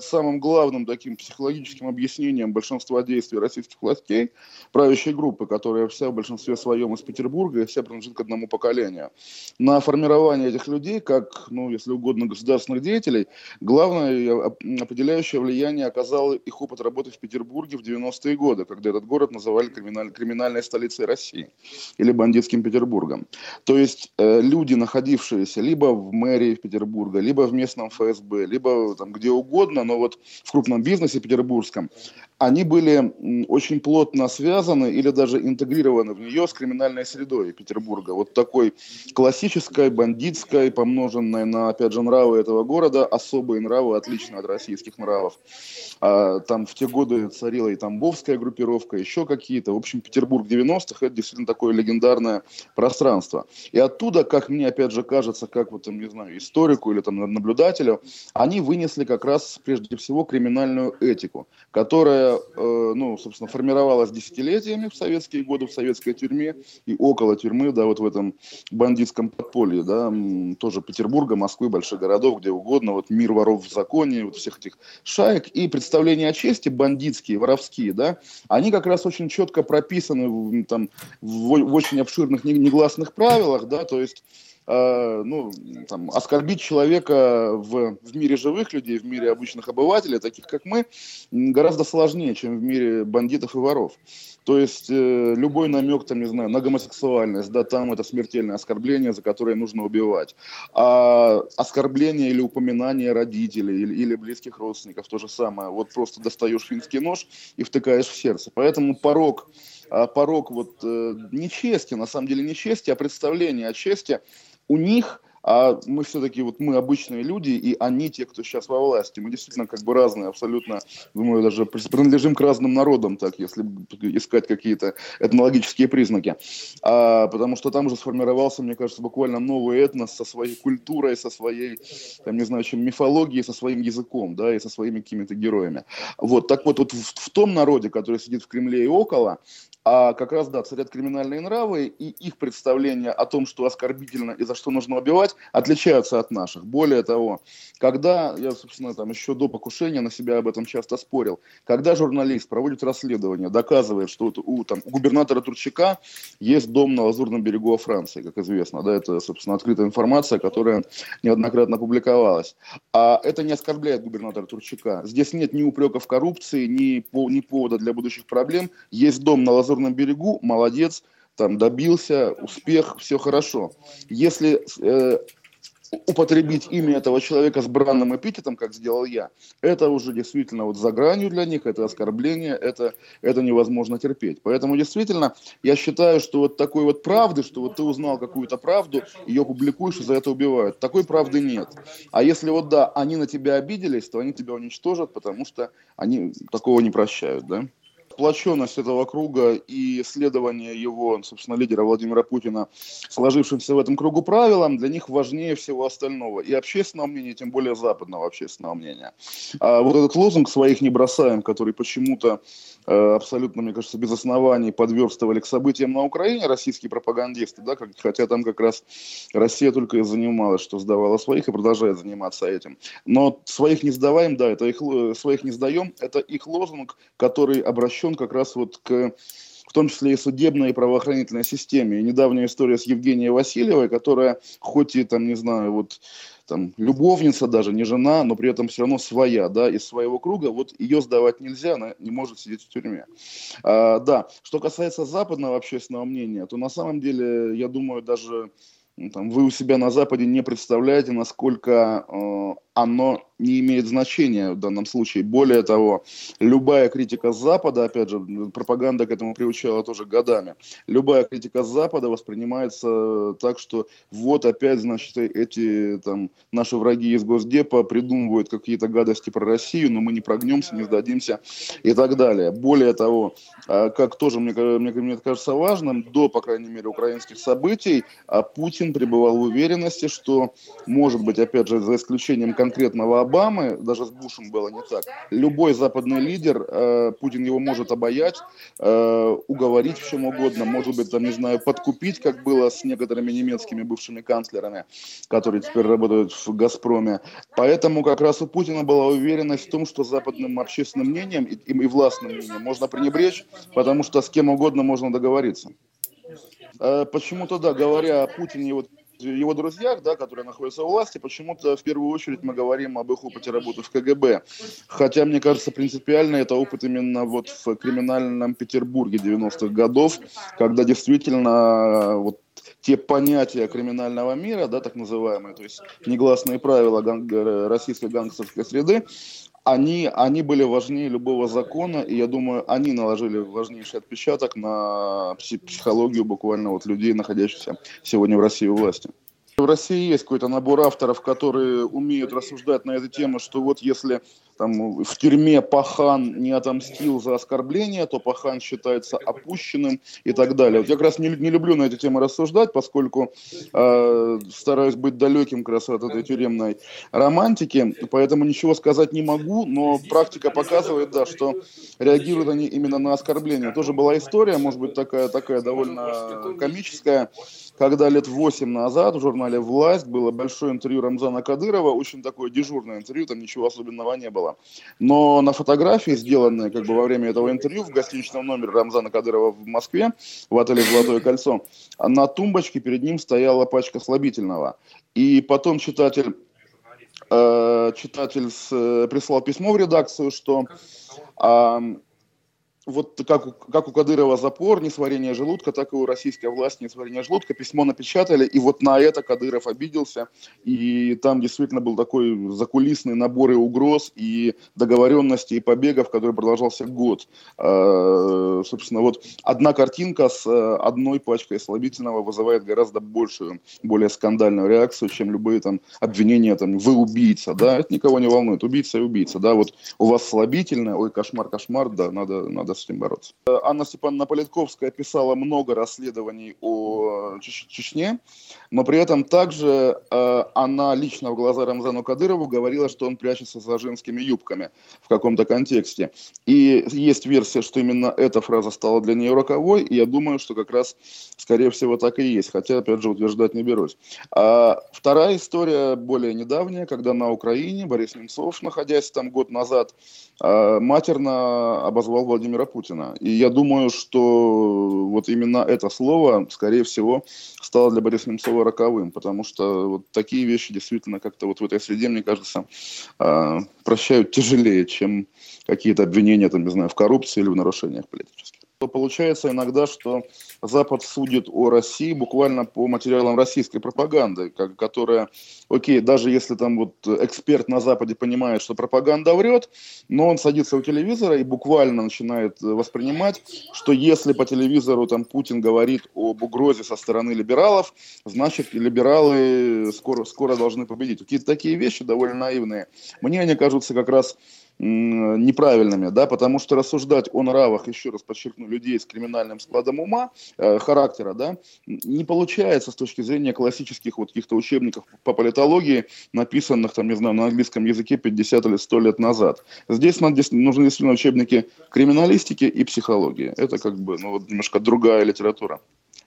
самым главным таким психологическим объяснением большинства действий российских властей, правящей группы, которая вся в большинстве своем из Петербурга и вся принадлежит к одному поколению, на формирование этих людей, как, ну, если угодно, государственных деятелей, главное и определяющее влияние оказал их опыт работы в Петербурге в 90-е годы, когда этот город называли криминальной столицей России или бандитским Петербургом. То есть люди, находившиеся либо в мэрии Петербурга, либо в местном ФСБ, либо там где угодно, но вот в крупном бизнесе петербургском, они были очень плотно связаны или даже интегрированы в нее с криминальной средой Петербурга. Вот такой классической, бандитской, помноженной на, опять же, нравы этого города, особые нравы, отличные от российских нравов. Там в те годы царила и тамбовская группировка, еще какие-то. В общем, Петербург 90-х – это действительно такое легендарное пространство. И оттуда, как мне, опять же, кажется, как вот, не знаю, историку или там наблюдателю, они вынесли как раз, прежде всего, криминальную этику, которая, ну, собственно, формировалась десятилетиями в советские годы в советской тюрьме и около тюрьмы, да, вот в этом бандитском подполье, да, тоже Петербурга, Москвы, больших городов, где угодно, вот мир воров в законе, вот всех этих шаек и представления о чести бандитские, воровские, да, они как раз очень четко прописаны там, в очень обширных негласных правилах, да, то есть ну, там, оскорбить человека в мире живых людей, в мире обычных обывателей, таких как мы, гораздо сложнее, чем в мире бандитов и воров. То есть любой намек, там, не знаю, на гомосексуальность, да, там это смертельное оскорбление, за которое нужно убивать. А оскорбление или упоминание родителей или близких родственников, то же самое. Вот просто достаешь финский нож и втыкаешь в сердце. Поэтому порог вот не чести, на самом деле не чести, а представление о чести у них, а мы все-таки, вот мы обычные люди, и они те, кто сейчас во власти. Мы действительно как бы разные, абсолютно, думаю, даже принадлежим к разным народам, так, если искать какие-то этнологические признаки. Потому что там уже сформировался, мне кажется, буквально новый этнос со своей культурой, со своей, там, не знаю, чем мифологией, со своим языком, да, и со своими какими-то героями. Вот, так вот в том народе, который сидит в Кремле и около, как раз, да, царят криминальные нравы, и их представления о том, что оскорбительно и за что нужно убивать, отличаются от наших. Более того, когда, я, собственно, там еще до покушения на себя об этом часто спорил, когда журналист проводит расследование, доказывает, что вот у губернатора Турчака есть дом на Лазурном берегу во Франции, как известно, да, это, собственно, открытая информация, которая неоднократно публиковалась. А это не оскорбляет губернатора Турчака. Здесь нет ни упрека в коррупции, ни повода для будущих проблем. Есть дом на Лазурном берегу, молодец, там добился, успех, все хорошо. Если употребить имя этого человека с бранным эпитетом, как сделал я, это уже действительно вот за гранью для них, это оскорбление, это невозможно терпеть. Поэтому действительно я считаю, что вот такой вот правды, что вот ты узнал какую-то правду, ее публикуешь и за это убивают. Такой правды нет. А если вот да, они на тебя обиделись, то они тебя уничтожат, потому что они такого не прощают, да? Сплоченность этого круга и следование его, собственно, лидера Владимира Путина, сложившимся в этом кругу правилам, для них важнее всего остального. И общественного мнения, тем более западного общественного мнения. Вот этот лозунг «своих не бросаем», который почему-то абсолютно, мне кажется, без оснований подверстывали к событиям на Украине российские пропагандисты, да, хотя там как раз Россия только и занималась, что сдавала своих и продолжает заниматься этим. Но своих не сдаваем, да, это их, своих не сдаем, это их лозунг, который обращен как раз вот в том числе и судебной и правоохранительной системе. И недавняя история с Евгенией Васильевой, которая хоть и там, не знаю, вот там любовница даже, не жена, но при этом все равно своя, да, из своего круга, вот ее сдавать нельзя, она не может сидеть в тюрьме. Да, что касается западного общественного мнения, то на самом деле, я думаю, даже там, вы у себя на Западе не представляете, насколько оно не имеет значения в данном случае. Более того, любая критика Запада, опять же, пропаганда к этому приучала тоже годами, любая критика Запада воспринимается так, что вот опять, значит, эти там наши враги из Госдепа придумывают какие-то гадости про Россию, но мы не прогнемся, не сдадимся и так далее. Более того, как тоже мне кажется важным, до, по крайней мере, украинских событий, Путин пребывал в уверенности, что, может быть, опять же, за исключением конкретных конкретного Обамы, даже с Бушем было не так. Любой западный лидер, Путин его может обаять, уговорить в чем угодно, может быть, там, не знаю, подкупить, как было с некоторыми немецкими бывшими канцлерами, которые теперь работают в «Газпроме». Поэтому как раз у Путина была уверенность в том, что западным общественным мнением и властным мнением можно пренебречь, потому что с кем угодно можно договориться. Почему-то, да, говоря о Путине и его друзьях, да, которые находятся у власти, почему-то в первую очередь мы говорим об их опыте работы в КГБ. Хотя, мне кажется, принципиально это опыт именно вот в криминальном Петербурге 90-х годов, когда действительно вот те понятия криминального мира, да, так называемые, то есть негласные правила российской гангстерской среды, они были важнее любого закона, и я думаю, они наложили важнейший отпечаток на психологию буквально вот людей, находящихся сегодня в России у власти. В России есть какой-то набор авторов, которые умеют рассуждать на эту тему, что вот если там в тюрьме пахан не отомстил за оскорбление, то пахан считается опущенным и так далее. Вот я как раз не люблю на эту тему рассуждать, поскольку стараюсь быть далеким как раз от этой тюремной романтики, поэтому ничего сказать не могу, но практика показывает, да, что реагируют они именно на оскорбление. Тоже была история, может быть, такая довольно комическая, когда лет 8 назад в журнале «Власть» было большое интервью Рамзана Кадырова, очень такое дежурное интервью, там ничего особенного не было. Но на фотографии, сделанной как бы во время этого интервью в гостиничном номере Рамзана Кадырова в Москве, в отеле «Золотое кольцо», на тумбочке перед ним стояла пачка слабительного. И потом читатель прислал письмо в редакцию, что вот как у Кадырова запор, несварение желудка, так и у российской власти несварение желудка. Письмо напечатали, и вот на это Кадыров обиделся. И там действительно был такой закулисный набор и угроз, и договоренностей, и побегов, который продолжался год. Собственно, вот одна картинка с одной пачкой слабительного вызывает гораздо большую, более скандальную реакцию, чем любые там обвинения, там, вы убийца, да, это никого не волнует, убийца и убийца, да, вот у вас слабительное, ой, кошмар, да, надо с этим бороться. Анна Степановна Политковская писала много расследований о Чечне, но при этом также она лично в глаза Рамзану Кадырову говорила, что он прячется за женскими юбками в каком-то контексте. И есть версия, что именно эта фраза стала для нее роковой, и я думаю, что как раз, скорее всего, так и есть, хотя, опять же, утверждать не берусь. Вторая история, более недавняя, когда на Украине Борис Немцов, находясь там год назад, матерно обозвал Владимира Путина. И я думаю, что вот именно это слово, скорее всего, стало для Бориса Немцова роковым, потому что вот такие вещи действительно как-то вот в этой среде, мне кажется, прощают тяжелее, чем какие-то обвинения, там, не знаю, в коррупции или в нарушениях политических. Получается иногда, что Запад судит о России буквально по материалам российской пропаганды, которая, окей, даже если там вот эксперт на Западе понимает, что пропаганда врет, но он садится у телевизора и буквально начинает воспринимать, что если по телевизору там Путин говорит об угрозе со стороны либералов, значит либералы скоро должны победить. Какие-то такие вещи довольно наивные. Мне они кажутся как раз неправильными, да, потому что рассуждать о нравах, еще раз подчеркну, людей с криминальным складом ума, характера, да, не получается с точки зрения классических вот каких-то учебников по политологии, написанных, там, не знаю, на английском языке 50 или 100 лет назад. Здесь нужны действительно учебники криминалистики и психологии. Это как бы, ну, вот немножко другая литература.